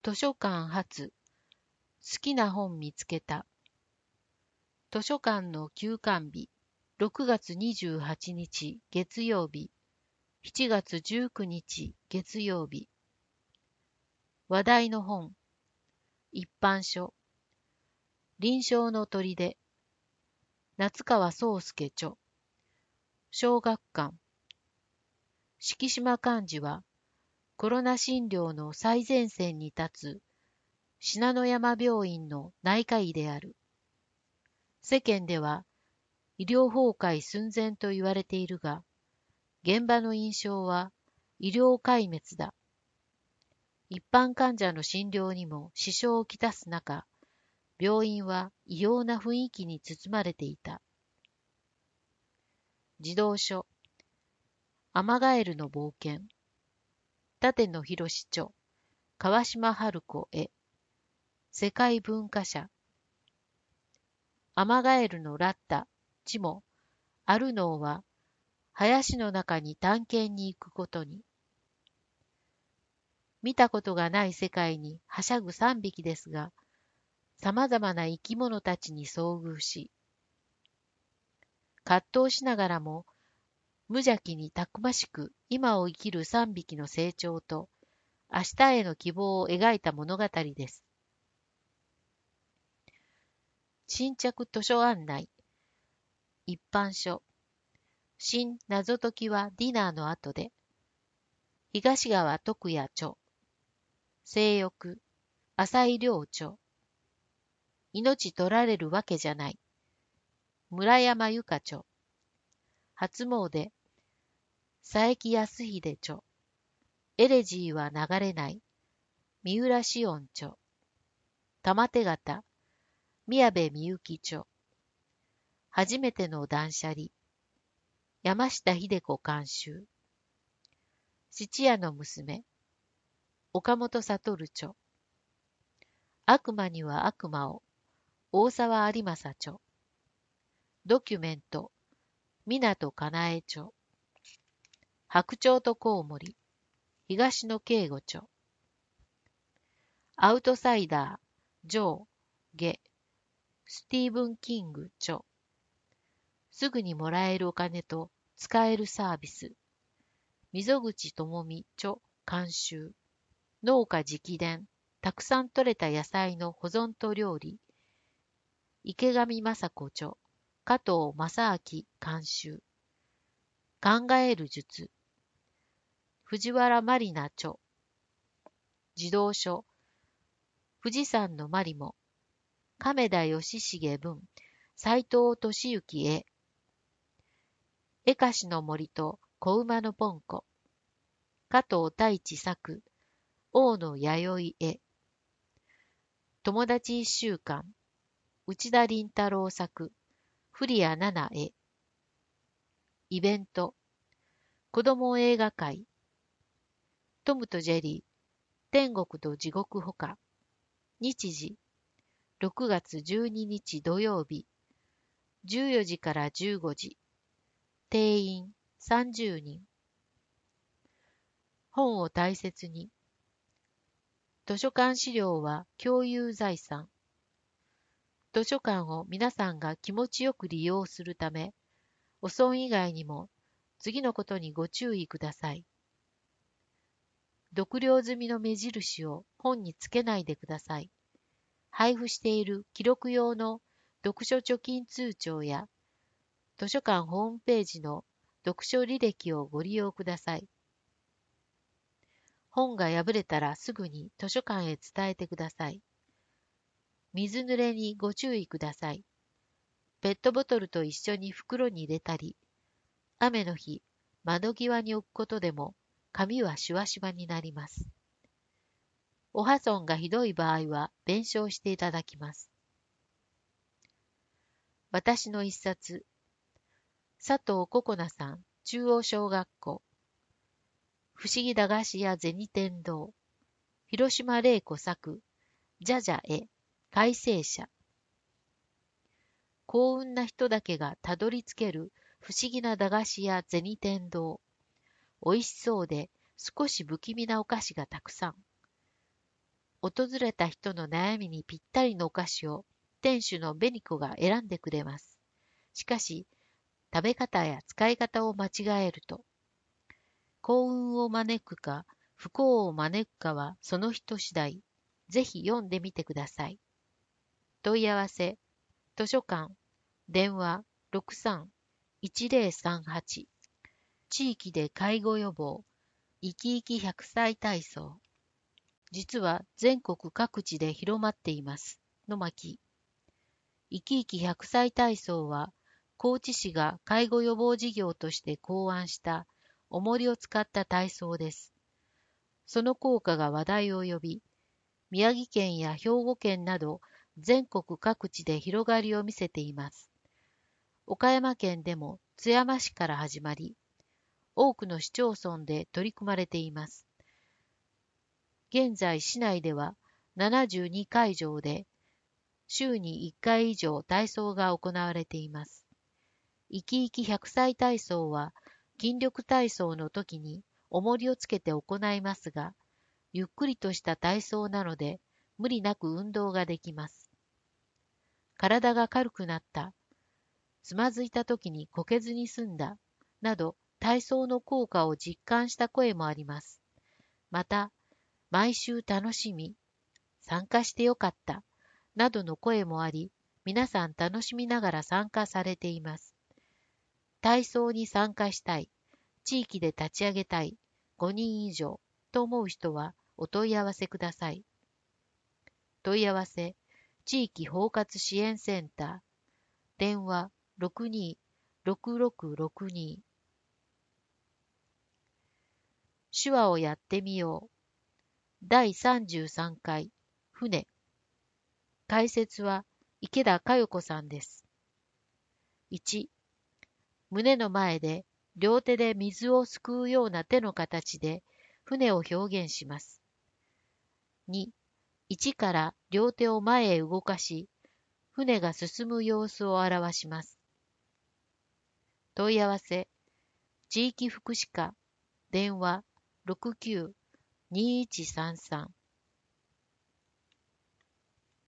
図書館発好きな本見つけた。図書館の休館日6月28日月曜日7月19日月曜日。話題の本一般書臨床の砦夏川宗介著小学館。敷島寛治はコロナ診療の最前線に立つ信濃山病院の内科医である。世間では医療崩壊寸前と言われているが、現場の印象は医療壊滅だ。一般患者の診療にも支障をきたす中、病院は異様な雰囲気に包まれていた。児童書アマガエルの冒険舘野博著川島春子絵世界文化社。アマガエルのラッタチモアルノーは林の中に探検に行くことに。見たことがない世界にはしゃぐ3匹ですが、様々な生き物たちに遭遇し、葛藤しながらも無邪気にたくましく今を生きる3匹の成長と明日への希望を描いた物語です。新着図書案内一般書新謎解きはディナーの後で東川徳也著性欲浅井亮著命取られるわけじゃない村山由佳著初詣佐伯康秀著エレジーは流れない三浦紫音著玉手形宮部みゆき著初めての断捨離山下秀子監修質屋の娘岡本悟著悪魔には悪魔を大沢有正著ドキュメント湊かなえ著白鳥とコウモリ東野圭吾著アウトサイダージョーゲスティーブン・キング著すぐにもらえるお金と使えるサービス溝口智美著監修農家直伝たくさん採れた野菜の保存と料理池上雅子著加藤正明監修考える術藤原まりな著児童書富士山のマリモ亀田義重文斎藤俊之絵絵歌詞の森と子馬のポンコ加藤太一作大野弥生絵友達一週間内田倫太郎作古谷奈々絵イベント子ども映画会トムとジェリー天国と地獄ほか日時6月12日土曜日14時から15時定員30人本を大切に図書館資料は共有財産図書館を皆さんが気持ちよく利用するためお損以外にも次のことにご注意ください。読了済みの目印を本につけないでください。配布している記録用の読書貯金通帳や図書館ホームページの読書履歴をご利用ください。本が破れたらすぐに図書館へ伝えてください。水濡れにご注意ください。ペットボトルと一緒に袋に入れたり、雨の日、窓際に置くことでも紙はシュワシュワになります。お破損がひどい場合は弁償していただきます。私の一冊、佐藤心那さん、中央小学校、不思議駄菓子屋銭天堂、広島玲子作、じゃじゃ絵、改正者。幸運な人だけがたどり着ける不思議な駄菓子屋銭天堂。美味しそうで少し不気味なお菓子がたくさん。 訪れた人の悩みにぴったりのお菓子を店主の紅子が選んでくれます。しかし、食べ方や使い方を間違えると、幸運を招くか不幸を招くかはその人次第。ぜひ読んでみてください。問い合わせ、図書館、電話63-1038。地域で介護予防、生き生き100歳体操。実は全国各地で広まっています。の巻。生き生き100歳体操は、高知市が介護予防事業として考案した重りを使った体操です。その効果が話題を呼び、宮城県や兵庫県など全国各地で広がりを見せています。岡山県でも津山市から始まり、多くの市町村で取り組まれています。現在市内では72会場で週に1回以上体操が行われています。生き生き100歳体操は筋力体操の時に重りをつけて行いますが、ゆっくりとした体操なので無理なく運動ができます。体が軽くなった、つまずいた時にこけずに済んだ、など体操の効果を実感した声もあります。また、毎週楽しみ、参加してよかった、などの声もあり、皆さん楽しみながら参加されています。体操に参加したい、地域で立ち上げたい、5人以上と思う人はお問い合わせください。問い合わせ、地域包括支援センター、電話62-6662。手話をやってみよう。第33回、船。解説は池田佳代子さんです。1、胸の前で両手で水をすくうような手の形で船を表現します。2、1から両手を前へ動かし、船が進む様子を表します。問い合わせ、地域福祉課、電話69-2133。